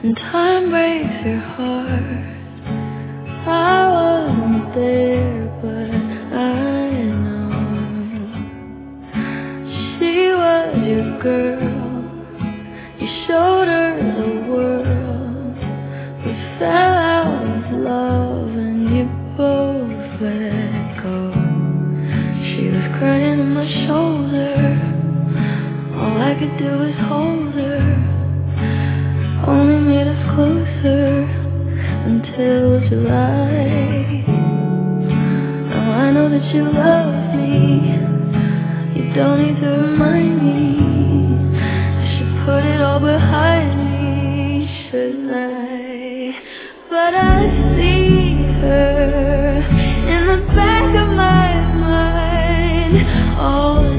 and time breaks your heart. I wasn't there, but I know she was your girl. You showed her the world. We fell out of love and you both let go. She was crying on my shoulder. All I could do was hold her. Only made us closer until July. Now I know that you love me. You don't need to remind me. I should put it all behind me, shouldn't I? But I see her in the back of my mind all the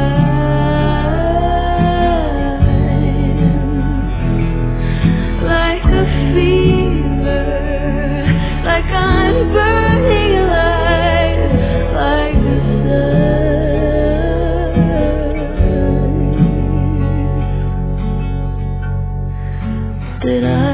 time. Like a fever, like I'm burning alive, like the sun. Did I